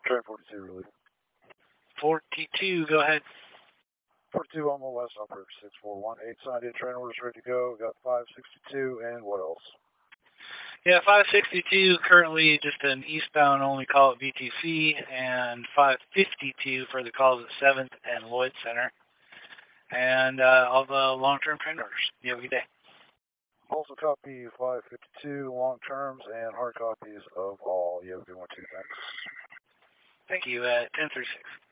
Train 42, really. 42, go ahead. 42 on the west, operator 6418. Signed in, train orders ready to go. Got 562, and what else? Yeah, 562, currently just an eastbound only call at VTC, and 552 for the calls at 7th and Lloyd Center. And all the long-term train orders. You have a good day. Also copy 552 long terms and hard copies of all. You have a good one too, thanks. Thank you, 1036.